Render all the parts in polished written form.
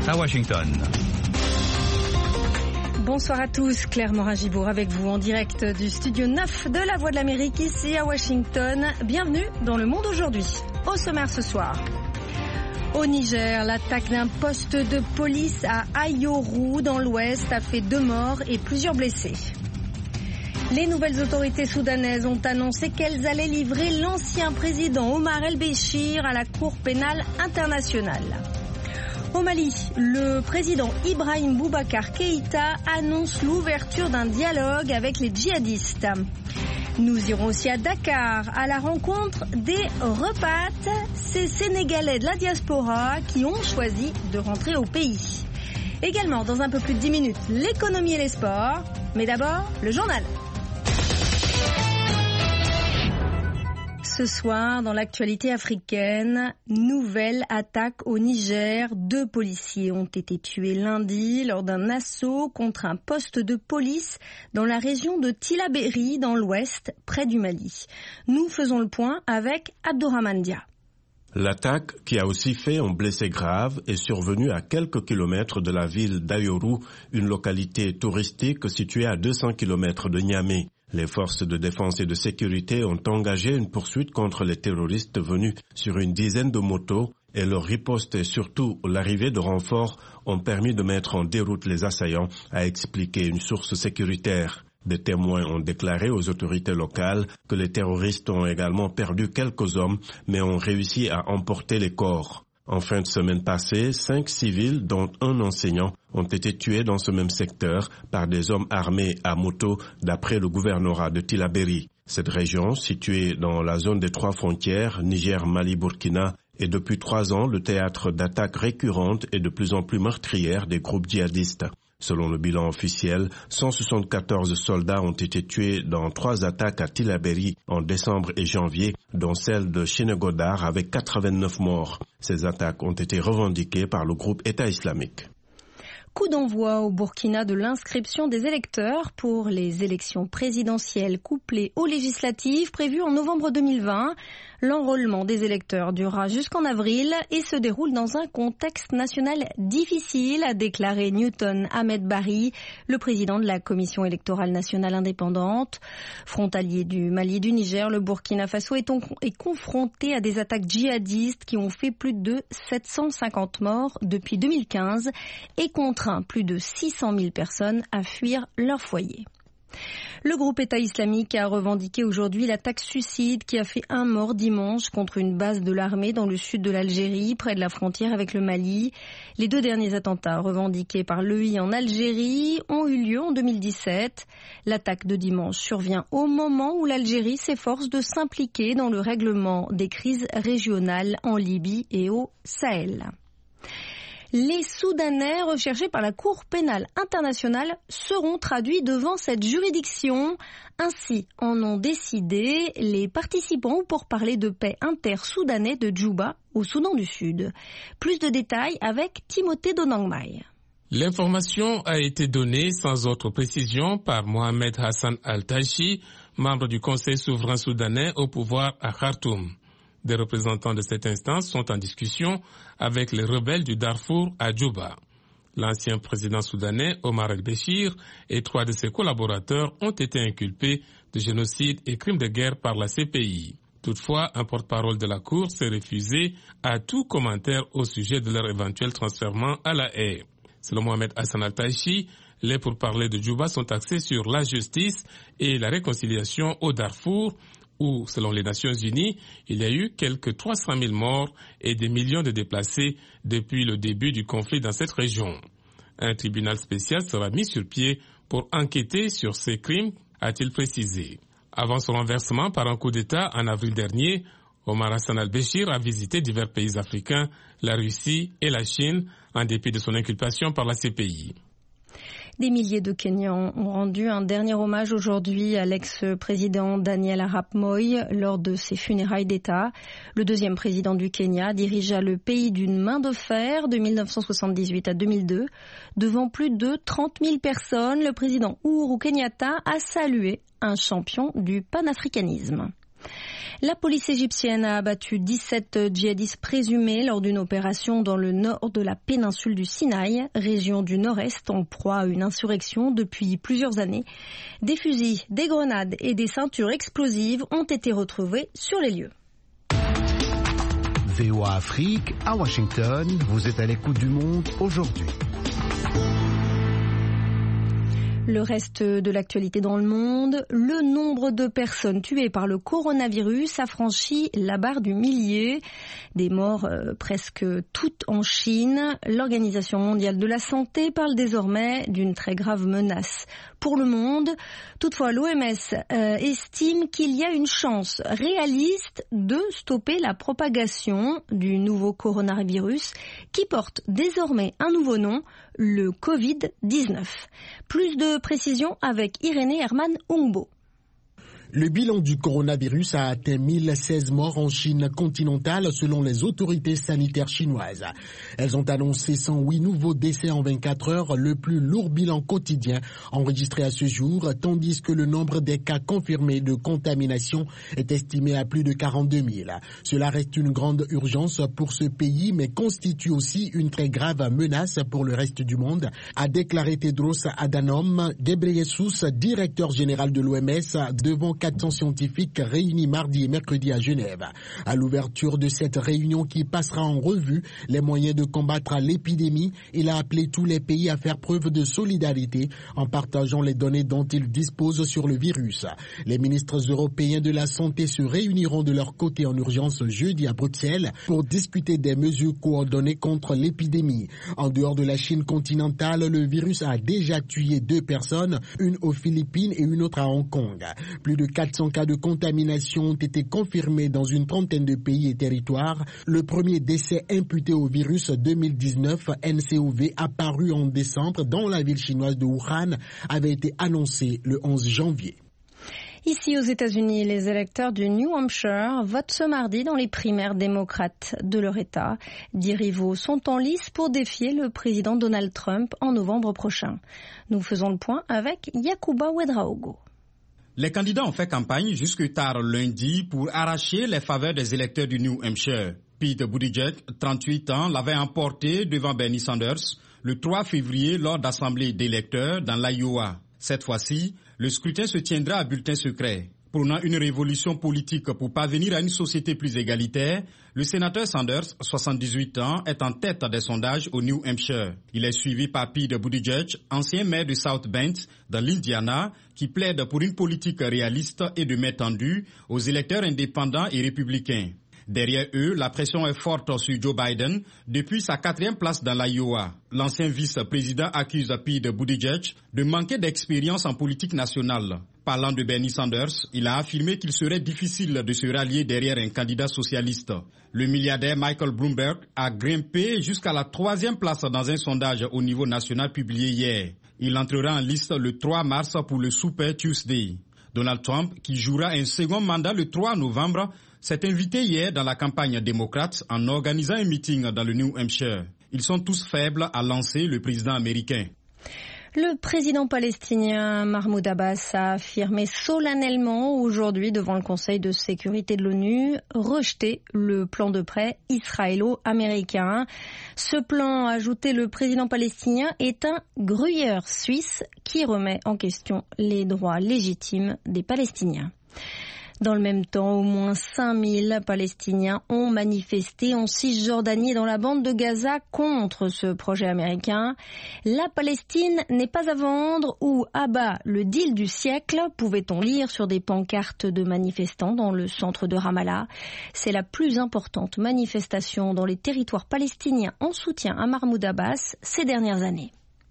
à Washington. Bonsoir à tous, Claire Morin-Gibour avec vous en direct du studio 9 de La Voix de l'Amérique ici à Washington. Bienvenue dans Le Monde aujourd'hui. Au sommaire ce soir. Au Niger, l'attaque d'un poste de police à Ayoru dans l'ouest a fait 2 morts et plusieurs blessés. Les nouvelles autorités soudanaises ont annoncé qu'elles allaient livrer l'ancien président Omar el-Béchir à la Cour pénale internationale. Au Mali, le président Ibrahim Boubacar Keïta annonce l'ouverture d'un dialogue avec les djihadistes. Nous irons aussi à Dakar à la rencontre des repates, ces Sénégalais de la diaspora qui ont choisi de rentrer au pays. Également, dans un peu plus de 10 minutes, l'économie et les sports. Mais d'abord, le journal. Ce soir, dans l'actualité africaine, nouvelle attaque au Niger. 2 policiers ont été tués lundi lors d'un assaut contre un poste de police dans la région de Tillabéri, dans l'ouest, près du Mali. Nous faisons le point avec Abdourahmane Dia. L'attaque, qui a aussi fait un blessé grave, est survenue à quelques kilomètres de la ville d'Ayoru, une localité touristique située à 200 kilomètres de Niamey. Les forces de défense et de sécurité ont engagé une poursuite contre les terroristes venus sur une dizaine de motos et leur riposte et surtout l'arrivée de renforts ont permis de mettre en déroute les assaillants, a expliqué une source sécuritaire. Des témoins ont déclaré aux autorités locales que les terroristes ont également perdu quelques hommes mais ont réussi à emporter les corps. En fin de semaine passée, 5 civils, dont un enseignant, ont été tués dans ce même secteur par des hommes armés à moto, d'après le gouvernorat de Tillabéri. Cette région, située dans la zone des 3 frontières, Niger, Mali, Burkina, est depuis 3 ans le théâtre d'attaques récurrentes et de plus en plus meurtrières des groupes djihadistes. Selon le bilan officiel, 174 soldats ont été tués dans 3 attaques à Tillabéri en décembre et janvier, dont celle de Chénégodar avec 89 morts. Ces attaques ont été revendiquées par le groupe État islamique. Coup d'envoi au Burkina de l'inscription des électeurs pour les élections présidentielles couplées aux législatives prévues en novembre 2020. L'enrôlement des électeurs durera jusqu'en avril et se déroule dans un contexte national difficile, a déclaré Newton Ahmed Bari, le président de la Commission électorale nationale indépendante. Frontalier du Mali et du Niger, le Burkina Faso est confronté à des attaques djihadistes qui ont fait plus de 750 morts depuis 2015 et contraint plus de 600 000 personnes à fuir leur foyer. Le groupe État islamique a revendiqué aujourd'hui l'attaque suicide qui a fait 1 mort dimanche contre une base de l'armée dans le sud de l'Algérie, près de la frontière avec le Mali. Les 2 derniers attentats revendiqués par l'EI en Algérie ont eu lieu en 2017. L'attaque de dimanche survient au moment où l'Algérie s'efforce de s'impliquer dans le règlement des crises régionales en Libye et au Sahel. Les Soudanais recherchés par la Cour pénale internationale seront traduits devant cette juridiction. Ainsi en ont décidé les participants au pourparlers de paix inter-soudanais de Djouba au Soudan du Sud. Plus de détails avec Timothée Donangmai. L'information a été donnée sans autre précision par Mohamed Hassan Al-Taichi, membre du Conseil souverain soudanais au pouvoir à Khartoum. Des représentants de cette instance sont en discussion avec les rebelles du Darfour à Djouba. L'ancien président soudanais Omar el-Béchir et 3 de ses collaborateurs ont été inculpés de génocide et crimes de guerre par la CPI. Toutefois, un porte-parole de la Cour s'est refusé à tout commentaire au sujet de leur éventuel transfèrement à La Haye. Selon Mohamed Hassan Al-Taichi, les pourparlers de Djouba sont axés sur la justice et la réconciliation au Darfour, où, selon les Nations Unies, il y a eu quelques 300 000 morts et des millions de déplacés depuis le début du conflit dans cette région. Un tribunal spécial sera mis sur pied pour enquêter sur ces crimes, a-t-il précisé. Avant son renversement par un coup d'État en avril dernier, Omar Hassan al-Béchir a visité divers pays africains, la Russie et la Chine, en dépit de son inculpation par la CPI. Des milliers de Kenyans ont rendu un dernier hommage aujourd'hui à l'ex-président Daniel Arap Moi lors de ses funérailles d'État. Le 2e président du Kenya dirigea le pays d'une main de fer de 1978 à 2002. Devant plus de 30 000 personnes, le président Uhuru Kenyatta a salué un champion du panafricanisme. La police égyptienne a abattu 17 djihadistes présumés lors d'une opération dans le nord de la péninsule du Sinaï, région du nord-est en proie à une insurrection depuis plusieurs années. Des fusils, des grenades et des ceintures explosives ont été retrouvés sur les lieux. VOA Afrique, à Washington, vous êtes à l'écoute du monde aujourd'hui. Le reste de l'actualité dans le monde, le nombre de personnes tuées par le coronavirus a franchi la barre du millier. Des morts presque toutes en Chine. L'Organisation mondiale de la santé parle désormais d'une très grave menace pour le monde. Toutefois, l'OMS estime qu'il y a une chance réaliste de stopper la propagation du nouveau coronavirus qui porte désormais un nouveau nom, le Covid-19. Plus de précisions avec Irénée Herman-Ungbo. Le bilan du coronavirus a atteint 1016 morts en Chine continentale selon les autorités sanitaires chinoises. Elles ont annoncé 108 nouveaux décès en 24 heures, le plus lourd bilan quotidien enregistré à ce jour, tandis que le nombre des cas confirmés de contamination est estimé à plus de 42 000. Cela reste une grande urgence pour ce pays, mais constitue aussi une très grave menace pour le reste du monde, a déclaré Tedros Adhanom Ghebreyesus, directeur général de l'OMS, devant 400 scientifiques réunis mardi et mercredi à Genève. À l'ouverture de cette réunion qui passera en revue les moyens de combattre l'épidémie, il a appelé tous les pays à faire preuve de solidarité en partageant les données dont ils disposent sur le virus. Les ministres européens de la santé se réuniront de leur côté en urgence jeudi à Bruxelles pour discuter des mesures coordonnées contre l'épidémie. En dehors de la Chine continentale, le virus a déjà tué 2 personnes, une aux Philippines et une autre à Hong Kong. Plus de 400 cas de contamination ont été confirmés dans une trentaine de pays et territoires. Le premier décès imputé au virus 2019 NCOV apparu en décembre dans la ville chinoise de Wuhan avait été annoncé le 11 janvier. Ici aux États-Unis, les électeurs du New Hampshire votent ce mardi dans les primaires démocrates de leur État. 10 rivaux sont en lice pour défier le président Donald Trump en novembre prochain. Nous faisons le point avec Yacouba Ouedraogo. Les candidats ont fait campagne jusque tard lundi pour arracher les faveurs des électeurs du New Hampshire. Pete Buttigieg, 38 ans, l'avait emporté devant Bernie Sanders le 3 février lors d'assemblées d'électeurs dans l'Iowa. Cette fois-ci, le scrutin se tiendra à bulletin secret. Prônant une révolution politique pour parvenir à une société plus égalitaire, le sénateur Sanders, 78 ans, est en tête des sondages au New Hampshire. Il est suivi par Pete Buttigieg, ancien maire de South Bend, dans l'Indiana, qui plaide pour une politique réaliste et de main tendue aux électeurs indépendants et républicains. Derrière eux, la pression est forte sur Joe Biden depuis sa 4e place dans l'Iowa. L'ancien vice-président accuse Pete Buttigieg de manquer d'expérience en politique nationale. Parlant de Bernie Sanders, il a affirmé qu'il serait difficile de se rallier derrière un candidat socialiste. Le milliardaire Michael Bloomberg a grimpé jusqu'à la 3e place dans un sondage au niveau national publié hier. Il entrera en liste le 3 mars pour le Super Tuesday. Donald Trump, qui jouera un second mandat le 3 novembre, s'est invité hier dans la campagne démocrate en organisant un meeting dans le New Hampshire. Ils sont tous faibles à lancer le président américain. Le président palestinien Mahmoud Abbas a affirmé solennellement aujourd'hui devant le Conseil de sécurité de l'ONU rejeter le plan de paix israélo-américain. Ce plan, a ajouté le président palestinien, est un gruyère suisse qui remet en question les droits légitimes des Palestiniens. Dans le même temps, au moins 5000 Palestiniens ont manifesté en Cisjordanie et dans la bande de Gaza contre ce projet américain. La Palestine n'est pas à vendre ou abat le deal du siècle, pouvait-on lire sur des pancartes de manifestants dans le centre de Ramallah. C'est la plus importante manifestation dans les territoires palestiniens en soutien à Mahmoud Abbas ces dernières années.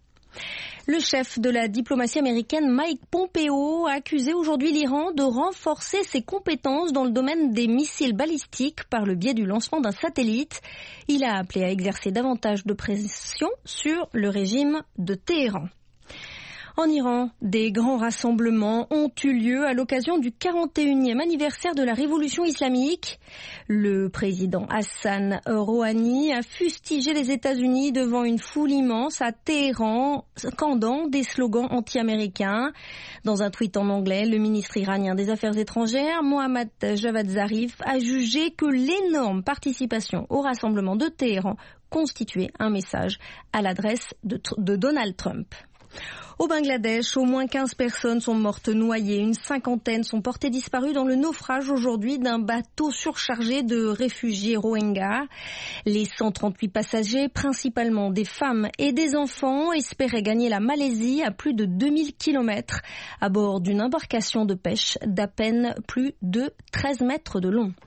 Le chef de la diplomatie américaine, Mike Pompeo, a accusé aujourd'hui l'Iran de renforcer ses compétences dans le domaine des missiles balistiques par le biais du lancement d'un satellite. Il a appelé à exercer davantage de pression sur le régime de Téhéran. En Iran, des grands rassemblements ont eu lieu à l'occasion du 41e anniversaire de la révolution islamique. Le président Hassan Rouhani a fustigé les États-Unis devant une foule immense à Téhéran, scandant des slogans anti-américains. Dans un tweet en anglais, le ministre iranien des Affaires étrangères, Mohammad Javad Zarif, a jugé que l'énorme participation au rassemblement de Téhéran constituait un message à l'adresse de Donald Trump. Au Bangladesh, au moins 15 personnes sont mortes noyées. Une cinquantaine sont portées disparues dans le naufrage aujourd'hui d'un bateau surchargé de réfugiés Rohingyas. Les 138 passagers, principalement des femmes et des enfants, espéraient gagner la Malaisie à plus de 2000 km à bord d'une embarcation de pêche d'à peine plus de 13 mètres de long.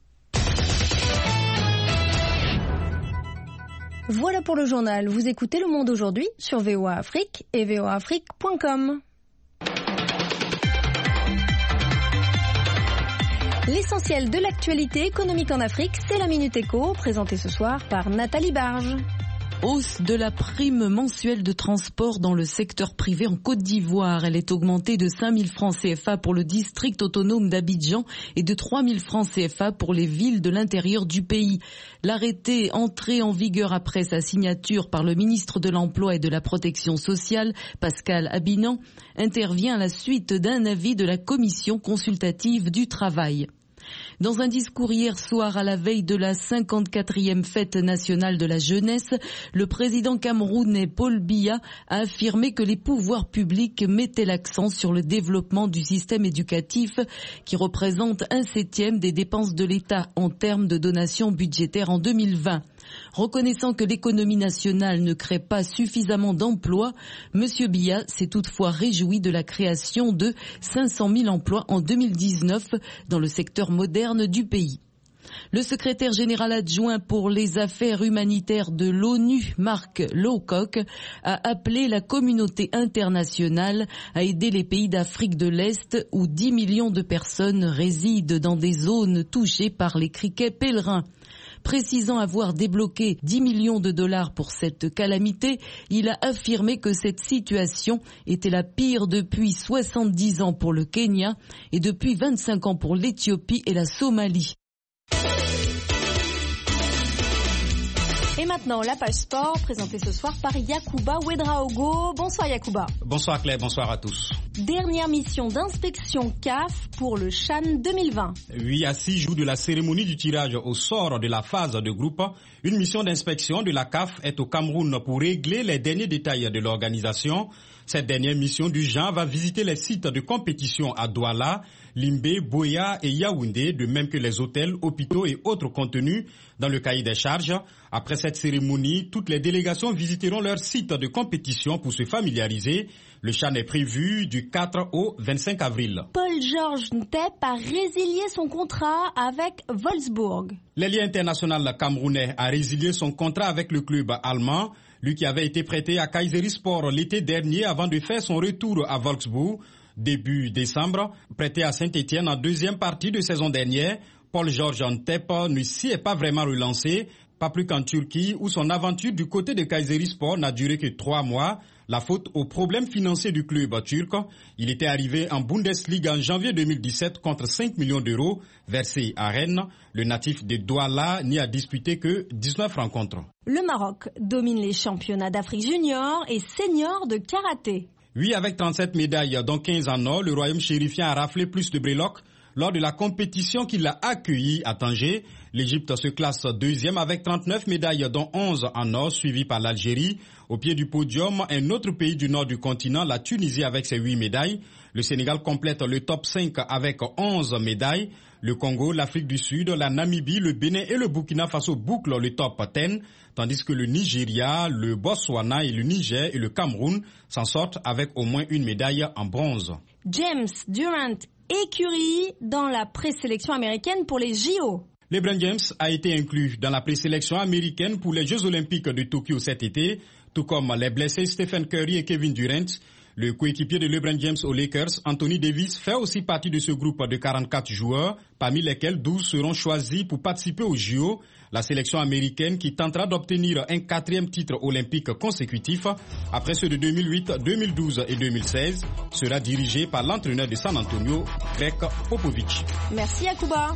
Voilà pour le journal. Vous écoutez Le Monde aujourd'hui sur VOA Afrique et voaafrique.com. L'essentiel de l'actualité économique en Afrique, c'est la Minute Éco, présentée ce soir par Nathalie Barge. Hausse de la prime mensuelle de transport dans le secteur privé en Côte d'Ivoire. Elle est augmentée de 5 000 francs CFA pour le district autonome d'Abidjan et de 3 000 francs CFA pour les villes de l'intérieur du pays. L'arrêté entré en vigueur après sa signature par le ministre de l'Emploi et de la Protection sociale, Pascal Abinan, intervient à la suite d'un avis de la Commission consultative du travail. Dans un discours hier soir à la veille de la 54e fête nationale de la jeunesse, le président camerounais Paul Biya a affirmé que les pouvoirs publics mettaient l'accent sur le développement du système éducatif qui représente 1/7 des dépenses de l'État en termes de donations budgétaires en 2020. Reconnaissant que l'économie nationale ne crée pas suffisamment d'emplois, M. Biya s'est toutefois réjoui de la création de 500 000 emplois en 2019 dans le secteur moderne du pays. Le secrétaire général adjoint pour les affaires humanitaires de l'ONU, Mark Lowcock, a appelé la communauté internationale à aider les pays d'Afrique de l'Est où 10 millions de personnes résident dans des zones touchées par les criquets pèlerins. Précisant avoir débloqué 10 millions de dollars pour cette calamité, il a affirmé que cette situation était la pire depuis 70 ans pour le Kenya et depuis 25 ans pour l'Éthiopie et la Somalie. Et maintenant, la page sport, présentée ce soir par Yacouba Ouedraogo. Bonsoir Yacouba. Bonsoir Claire, bonsoir à tous. Dernière mission d'inspection CAF pour le CHAN 2020. Oui, à 6 jours de la cérémonie du tirage au sort de la phase de groupe, une mission d'inspection de la CAF est au Cameroun pour régler les derniers détails de l'organisation. Cette dernière mission du genre va visiter les sites de compétition à Douala, Limbé, Boya et Yaoundé, de même que les hôtels, hôpitaux et autres contenus dans le cahier des charges. Après cette cérémonie, toutes les délégations visiteront leur site de compétition pour se familiariser. Le CHAN est prévu du 4 au 25 avril. Paul-Georges Ntep a résilié son contrat avec Wolfsburg. L'ailier international camerounais a résilié son contrat avec le club allemand. Lui qui avait été prêté à Kayserispor l'été dernier avant de faire son retour à Wolfsburg. Début décembre, prêté à Saint-Étienne en deuxième partie de saison dernière, Paul-Georges Ntep ne s'y est pas vraiment relancé, pas plus qu'en Turquie où son aventure du côté de Kayserispor n'a duré que 3 mois. La faute aux problèmes financiers du club turc. Il était arrivé en Bundesliga en janvier 2017 contre 5 millions d'euros versés à Rennes. Le natif de Douala n'y a disputé que 19 rencontres. Le Maroc domine les championnats d'Afrique junior et senior de karaté. Oui, avec 37 médailles, dont 15 en or, le royaume chérifien a raflé plus de breloques lors de la compétition qu'il a accueillie à Tanger. L'Égypte se classe deuxième avec 39 médailles, dont 11 en or, suivi par l'Algérie. Au pied du podium, un autre pays du nord du continent, la Tunisie avec ses 8 médailles. Le Sénégal complète le top 5 avec 11 médailles. Le Congo, l'Afrique du Sud, la Namibie, le Bénin et le Burkina Faso bouclent le top 10, tandis que le Nigeria, le Botswana et le Niger et le Cameroun s'en sortent avec au moins une médaille en bronze. James Durant écurie dans la présélection américaine pour les JO. LeBron James a été inclus dans la présélection américaine pour les Jeux Olympiques de Tokyo cet été, tout comme les blessés Stephen Curry et Kevin Durant. Le coéquipier de LeBron James aux Lakers, Anthony Davis, fait aussi partie de ce groupe de 44 joueurs, parmi lesquels 12 seront choisis pour participer aux JO. La sélection américaine qui tentera d'obtenir un 4e titre olympique consécutif, après ceux de 2008, 2012 et 2016, sera dirigée par l'entraîneur de San Antonio, Greg Popovich. Merci Yacouba.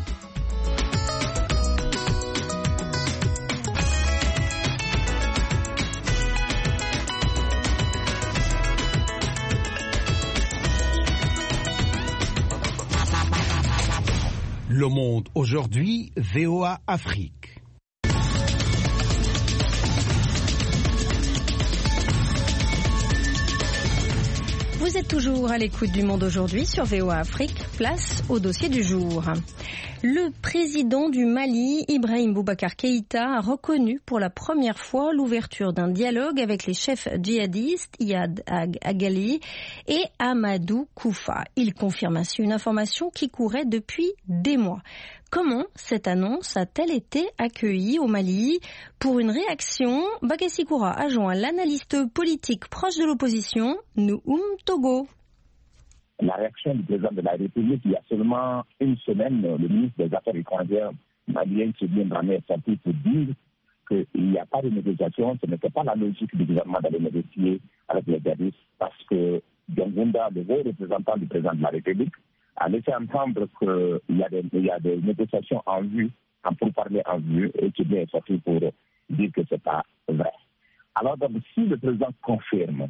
Le Monde aujourd'hui, VOA Afrique. Vous êtes toujours à l'écoute du Monde aujourd'hui sur VOA Afrique. Place au dossier du jour. Le président du Mali, Ibrahim Boubacar Keïta, a reconnu pour la première fois l'ouverture d'un dialogue avec les chefs djihadistes Iyad Agali et Amadou Koufa. Il confirme ainsi une information qui courait depuis des mois. Comment cette annonce a-t-elle été accueillie au Mali? Pour une réaction, Bakassi Koura a joint l'analyste politique proche de l'opposition, Noum Togo. La réaction du président de la République, il y a seulement une semaine, le ministre des Affaires étrangères malien Sebien Dramé est sorti pour dire qu'il n'y a pas de négociation, ce n'était pas la logique du gouvernement d'aller négocier avec les djihadistes parce que Diongounda, le haut représentant du président de la République, a laissé entendre qu'il y a des négociations en vue, en pourparlers en vue, et qu'il est sorti pour dire que ce n'est pas vrai. Alors, donc, si le président confirme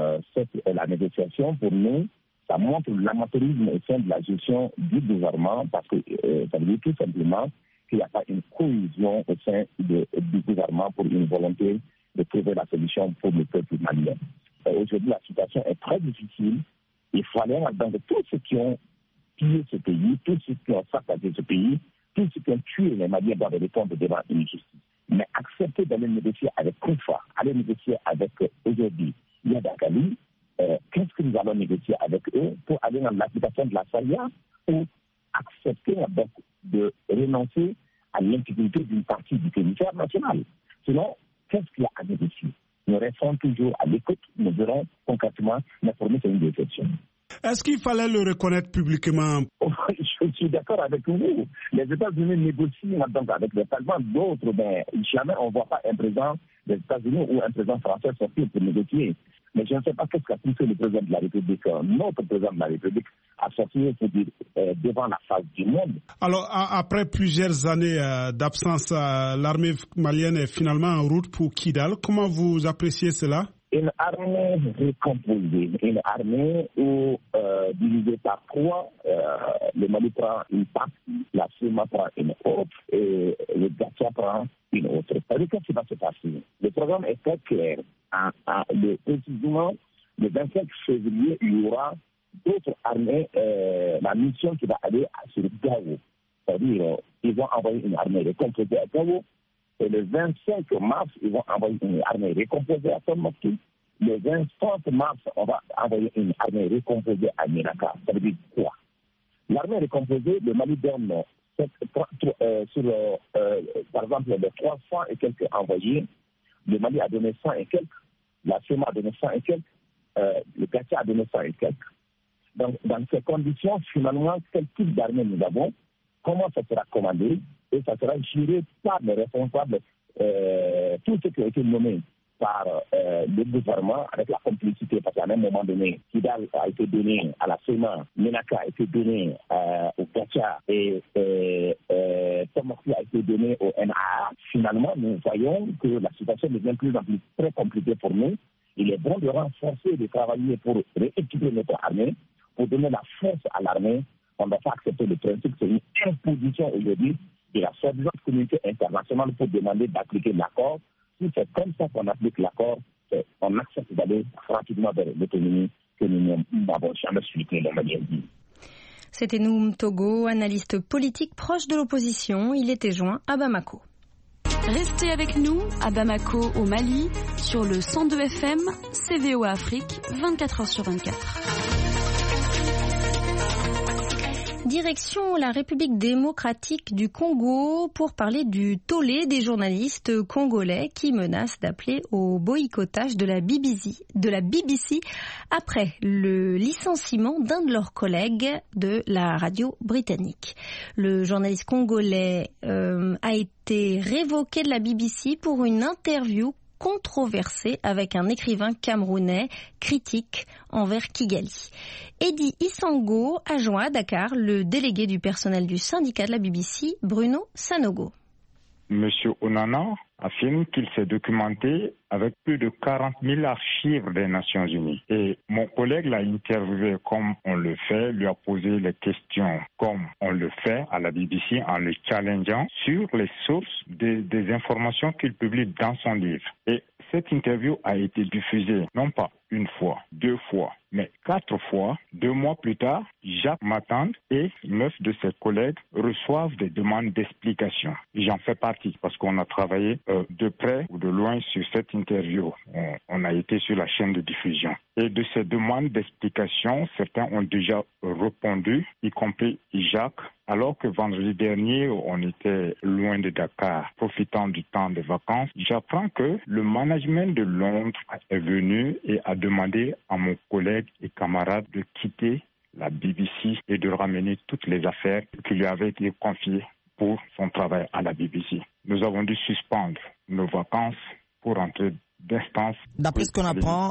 la négociation, pour nous, ça montre l'amateurisme au sein de la gestion du gouvernement, parce que ça veut dire tout simplement qu'il n'y a pas une cohésion au sein du gouvernement pour une volonté de trouver la solution pour le peuple malien. Aujourd'hui, la situation est très difficile. Il faut aller dans tous ceux qui ont pillé ce pays, tous ceux qui ont saccagé ce pays, tous ceux qui ont tué les Maliens doivent répondre devant une justice. Mais accepter d'aller négocier avec Koufa, aller négocier avec aujourd'hui Iyad Agali, qu'est-ce que nous allons négocier avec eux pour aller dans l'application de la Sharia ou accepter donc de renoncer à l'intégrité d'une partie du territoire national? Sinon, qu'est-ce qu'il y a à négocier? Nous restons toujours à l'écoute, nous verrons concrètement, mais pour nous c'est une déception. Est-ce qu'il fallait le reconnaître publiquement? Je suis d'accord avec vous. Les États-Unis négocient donc avec les Talibans, d'autres, mais jamais on ne voit pas un président des États-Unis ou un président français sortir pour négocier. Mais je ne sais pas qu'est-ce qu'a poussé le président de la République, notre président de la République, à sortir pour dire, devant la face du monde. Alors, après plusieurs années d'absence, l'armée malienne est finalement en route pour Kidal. Comment vous appréciez cela? Une armée recomposée, une armée où, divisée par trois, le Mali prend une partie, la SEMA prend une autre et le Gatcha prend une autre. Qu'est-ce qui va se passer? Le programme est très clair. Précisément, le 25 février, il y aura d'autres armées, la mission qui va aller sur Gao. C'est-à-dire, ils vont envoyer une armée recomposée à Gao. Et le 25 mars, ils vont envoyer une armée recomposée à Tombouctou. Le 25 mars, on va envoyer une armée recomposée à Ménaka. Ça veut dire quoi? L'armée recomposée, le Mali donne par exemple, les 300 et quelques envoyés, le Mali a donné 100 et quelques, la SEMA a donné 100 et quelques, le Gatcha a donné 100 et quelques. Donc, dans ces conditions, finalement, quel type d'armée nous avons, comment ça sera commandé, et ça sera géré par les responsables, tous ceux qui ont été nommés par le gouvernement avec la complicité, parce qu'à un moment donné, Kidal a été donné à la SEMA, Ménaka a été donné au Gatcha et Tombouctou a été donné au NAA. Finalement, nous voyons que la situation devient plus en plus très compliquée pour nous. Il est bon de renforcer, de travailler pour rééquiper notre armée, pour donner la force à l'armée. On ne va pas accepter le principe, c'est une imposition aujourd'hui de la soi-disant communauté internationale pour demander d'appliquer l'accord. Si c'est comme ça qu'on applique l'accord, on accepte d'aller rapidement vers l'autonomie que nous n'avons jamais souhaité, le Malien dit. C'était Noum Togo, analyste politique proche de l'opposition. Il était joint à Bamako. Restez avec nous à Bamako, au Mali, sur le 102 FM, VOA Afrique, 24h sur 24. Direction la République démocratique du Congo pour parler du tollé des journalistes congolais qui menacent d'appeler au boycottage de la BBC après le licenciement d'un de leurs collègues de la radio britannique. Le journaliste congolais a été révoqué de la BBC pour une interview controversée avec un écrivain camerounais critique envers Kigali. Eddy Isango a joint à Dakar le délégué du personnel du syndicat de la BBC, Bruno Sanogo. Monsieur Onana affirme qu'il s'est documenté avec plus de 40 000 archives des Nations Unies. Et mon collègue l'a interviewé comme on le fait, lui a posé les questions comme on le fait à la BBC en le challengeant sur les sources des informations qu'il publie dans son livre. Et cette interview a été diffusée non pas une fois, 2 fois, mais 4 fois. 2 mois plus tard, Jacques Matande et 9 de ses collègues reçoivent des demandes d'explication. J'en fais partie parce qu'on a travaillé de près ou de loin sur cette interview. On a été sur la chaîne de diffusion. Et de ces demandes d'explication, certains ont déjà répondu, y compris Jacques, alors que vendredi dernier, on était loin de Dakar, profitant du temps de vacances. J'apprends que le management de Londres est venu et a demandé à mon collègue et camarade de quitter la BBC et de ramener toutes les affaires qui lui avaient été confiées pour son travail à la BBC. Nous avons dû suspendre nos vacances pour entrer d'instance. D'après ce qu'on apprend,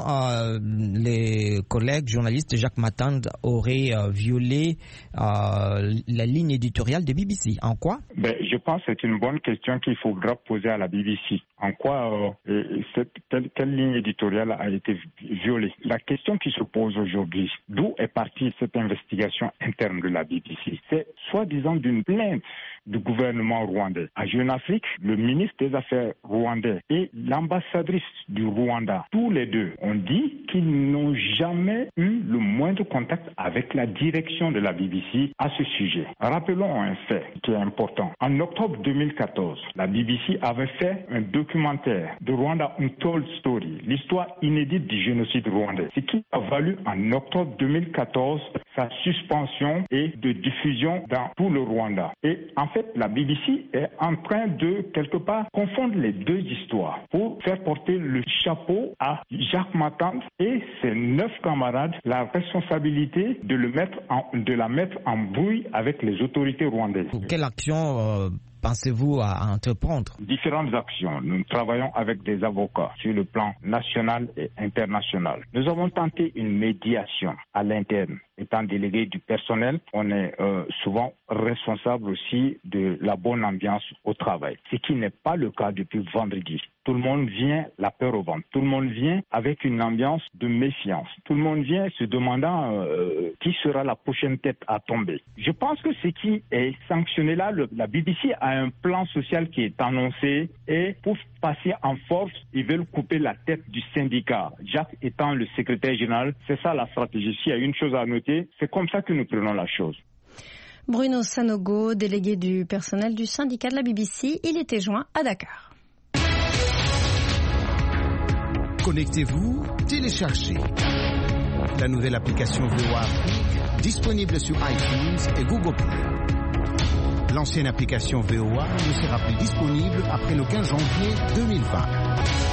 les collègues journalistes Jacques Matande auraient violé la ligne éditoriale de BBC. En quoi? Je pense que c'est une bonne question qu'il faudra poser à la BBC. En quoi quelle ligne éditoriale a été violée? La question qui se pose aujourd'hui, d'où est partie cette investigation interne de la BBC? C'est soi-disant d'une plainte du gouvernement rwandais. À Jeune Afrique, le ministre des Affaires rwandais et l'ambassadrice du Rwanda, tous les deux, ont dit qu'ils n'ont jamais eu le moindre contact avec la direction de la BBC à ce sujet. Rappelons un fait qui est important. En octobre 2014, la BBC avait fait un documentaire de Rwanda Untold Story, l'histoire inédite du génocide rwandais, ce qui a valu en octobre 2014 sa suspension et de diffusion dans tout le Rwanda. Et en fait, la BBC est en train de, quelque part, confondre les deux histoires pour faire porter le chapeau à Jacques Matande et ses 9 camarades la responsabilité de la mettre en brouille avec les autorités rwandaises. Quelle action pensez-vous à entreprendre? Différentes actions. Nous travaillons avec des avocats sur le plan national et international. Nous avons tenté une médiation à l'interne. Étant délégué du personnel, on est souvent responsable aussi de la bonne ambiance au travail. Ce qui n'est pas le cas depuis vendredi. Tout le monde vient la peur au ventre. Tout le monde vient avec une ambiance de méfiance. Tout le monde vient se demandant qui sera la prochaine tête à tomber. Je pense que ce qui est sanctionné là, la BBC a un plan social qui est annoncé et pour passer en force, ils veulent couper la tête du syndicat. Jacques étant le secrétaire général, c'est ça la stratégie. S'il y a une chose à noter, c'est comme ça que nous prenons la chose. Bruno Sanogo, délégué du personnel du syndicat de la BBC, il était joint à Dakar. Connectez-vous, téléchargez la nouvelle application VOA Afrique, disponible sur iTunes et Google Play. L'ancienne application VOA ne sera plus disponible après le 15 janvier 2020.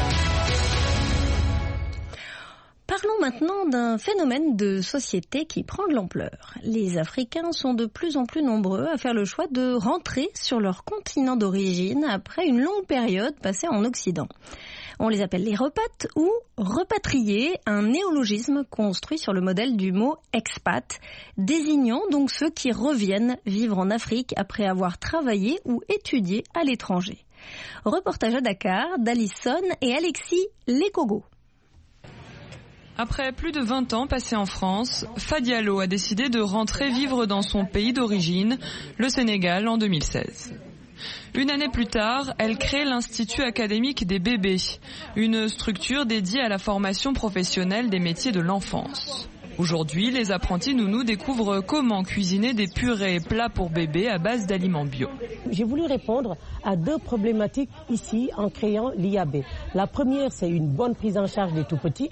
Parlons maintenant d'un phénomène de société qui prend de l'ampleur. Les Africains sont de plus en plus nombreux à faire le choix de rentrer sur leur continent d'origine après une longue période passée en Occident. On les appelle les repates ou repatriés, un néologisme construit sur le modèle du mot expat, désignant donc ceux qui reviennent vivre en Afrique après avoir travaillé ou étudié à l'étranger. Reportage à Dakar d'Alison et Alexis Lekogo. Après plus de 20 ans passés en France, Fadialo a décidé de rentrer vivre dans son pays d'origine, le Sénégal, en 2016. Une année plus tard, elle crée l'Institut académique des bébés, une structure dédiée à la formation professionnelle des métiers de l'enfance. Aujourd'hui, les apprentis nounous découvrent comment cuisiner des purées et plats pour bébés à base d'aliments bio. J'ai voulu répondre à 2 problématiques ici en créant l'IAB. La première, c'est une bonne prise en charge des tout-petits.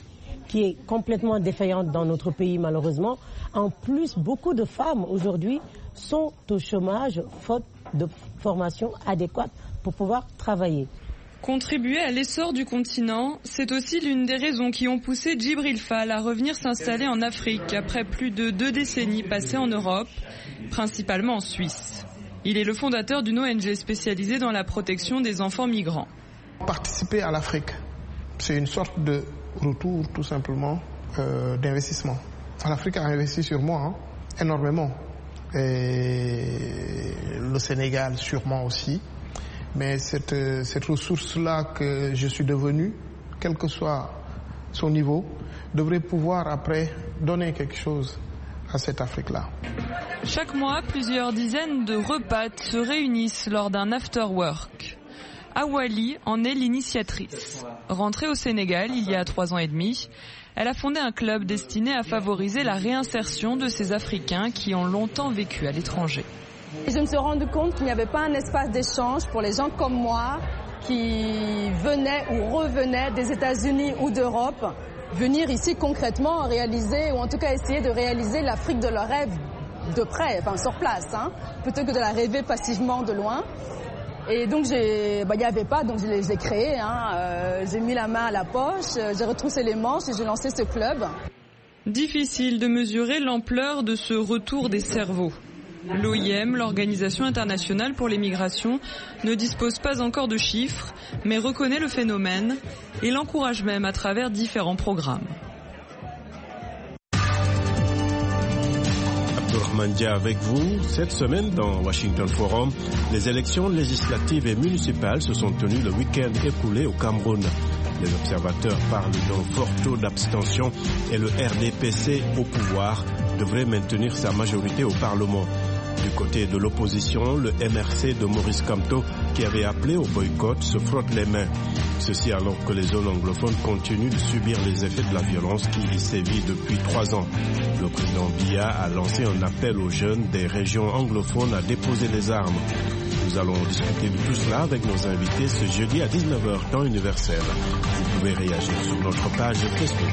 qui est complètement défaillante dans notre pays malheureusement. En plus, beaucoup de femmes aujourd'hui sont au chômage faute de formation adéquate pour pouvoir travailler. Contribuer à l'essor du continent, c'est aussi l'une des raisons qui ont poussé Djibril Fall à revenir s'installer en Afrique après plus de 2 décennies passées en Europe, principalement en Suisse. Il est le fondateur d'une ONG spécialisée dans la protection des enfants migrants. Participer à l'Afrique, c'est une sorte de retour tout simplement d'investissement. L'Afrique a investi sur moi énormément. Et le Sénégal sûrement aussi. Mais cette ressource-là que je suis devenu, quel que soit son niveau, devrait pouvoir après donner quelque chose à cette Afrique-là. Chaque mois, plusieurs dizaines de repas se réunissent lors d'un after-work. Awali en est l'initiatrice. Rentrée au Sénégal il y a 3 ans et demi, elle a fondé un club destiné à favoriser la réinsertion de ces Africains qui ont longtemps vécu à l'étranger. Je me suis rendu compte qu'il n'y avait pas un espace d'échange pour les gens comme moi qui venaient ou revenaient des États-Unis ou d'Europe, venir ici concrètement réaliser, ou en tout cas essayer de réaliser l'Afrique de leurs rêves de près, enfin sur place, plutôt que de la rêver passivement de loin. Et donc il n'y avait pas, donc je l'ai créé, j'ai mis la main à la poche, j'ai retroussé les manches et j'ai lancé ce club. Difficile de mesurer l'ampleur de ce retour des cerveaux. L'OIM, l'Organisation internationale pour les migrations, ne dispose pas encore de chiffres, mais reconnaît le phénomène et l'encourage même à travers différents programmes. Abdourahmane Dia avec vous. Cette semaine, dans Washington Forum, les élections législatives et municipales se sont tenues le week-end écoulé au Cameroun. Les observateurs parlent d'un fort taux d'abstention et le RDPC au pouvoir devrait maintenir sa majorité au Parlement. Du côté de l'opposition, le MRC de Maurice Kamto, qui avait appelé au boycott, se frotte les mains. Ceci alors que les zones anglophones continuent de subir les effets de la violence qui y sévit depuis 3 ans. Le président Biya a lancé un appel aux jeunes des régions anglophones à déposer les armes. Nous allons discuter de tout cela avec nos invités ce jeudi à 19h temps universel. Vous pouvez réagir sur notre page Facebook.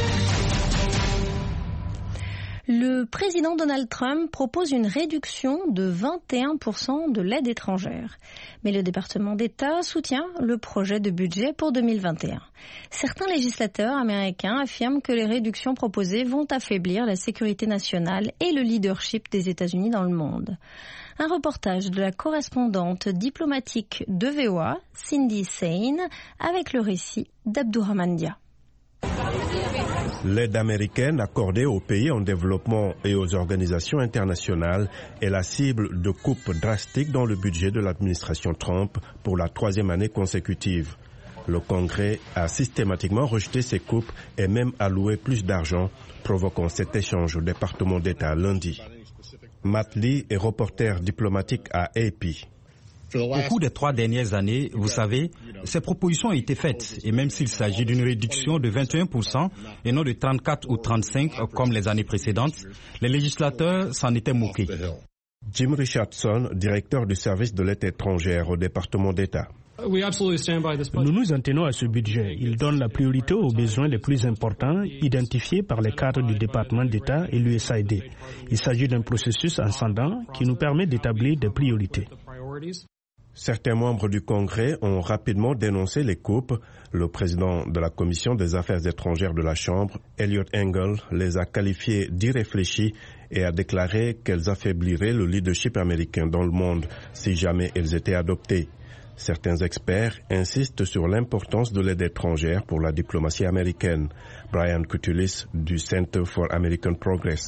Le président Donald Trump propose une réduction de 21% de l'aide étrangère. Mais le département d'État soutient le projet de budget pour 2021. Certains législateurs américains affirment que les réductions proposées vont affaiblir la sécurité nationale et le leadership des États-Unis dans le monde. Un reportage de la correspondante diplomatique de VOA, Cindy Sain, avec le récit d'Abdourahmane Dia. L'aide américaine accordée aux pays en développement et aux organisations internationales est la cible de coupes drastiques dans le budget de l'administration Trump pour la 3e année consécutive. Le Congrès a systématiquement rejeté ces coupes et même alloué plus d'argent, provoquant cet échange au département d'État lundi. Matt Lee est reporter diplomatique à AP. Au cours des 3 dernières années, vous savez, ces propositions ont été faites. Et même s'il s'agit d'une réduction de 21% et non de 34 ou 35 comme les années précédentes, les législateurs s'en étaient moqués. Jim Richardson, directeur du service de l'aide étrangère au département d'État. Nous nous en tenons à ce budget. Il donne la priorité aux besoins les plus importants identifiés par les cadres du département d'État et l'USAID. Il s'agit d'un processus ascendant qui nous permet d'établir des priorités. Certains membres du Congrès ont rapidement dénoncé les coupes. Le président de la Commission des affaires étrangères de la Chambre, Eliot Engel, les a qualifiées d'irréfléchies et a déclaré qu'elles affaibliraient le leadership américain dans le monde si jamais elles étaient adoptées. Certains experts insistent sur l'importance de l'aide étrangère pour la diplomatie américaine. Brian Kutulis du Center for American Progress.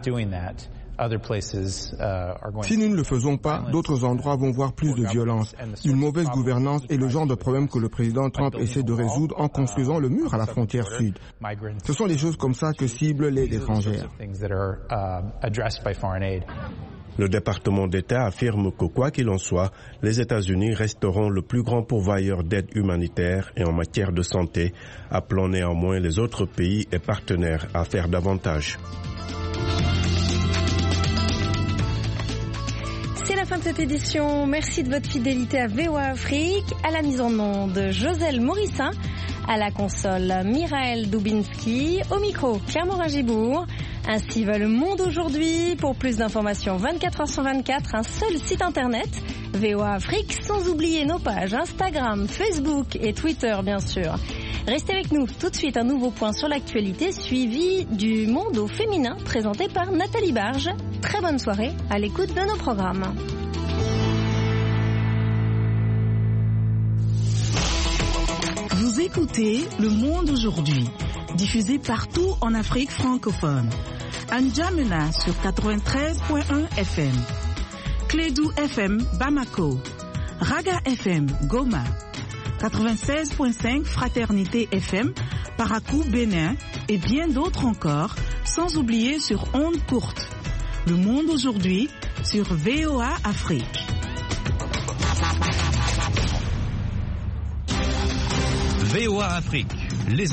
Si nous ne le faisons pas, d'autres endroits vont voir plus de violence, une mauvaise gouvernance et le genre de problème que le président Trump essaie de résoudre en construisant le mur à la frontière sud. Ce sont des choses comme ça que cible l'aide étrangère. Le département d'État affirme que quoi qu'il en soit, les États-Unis resteront le plus grand pourvoyeur d'aide humanitaire et en matière de santé, appelant néanmoins les autres pays et partenaires à faire davantage. C'est la fin de cette édition. Merci de votre fidélité à VOA Afrique. À la mise en onde, Joselle Morissin. À la console, Miraël Dubinski. Au micro, Claire Morin-Gibourg. Ainsi va le monde aujourd'hui. Pour plus d'informations, 24h/24, un seul site internet, VOA Afrique, sans oublier nos pages Instagram, Facebook et Twitter, bien sûr. Restez avec nous. Tout de suite, un nouveau point sur l'actualité, suivi du monde au féminin, présenté par Nathalie Barge. Très bonne soirée à l'écoute de nos programmes. Vous écoutez Le Monde aujourd'hui, diffusé partout en Afrique francophone. À N'Djamena sur 93.1 FM, Clédou FM Bamako, Raga FM Goma, 96.5 Fraternité FM Parakou Bénin et bien d'autres encore, sans oublier sur ondes courtes. Le Monde aujourd'hui sur VOA Afrique. VOA Afrique.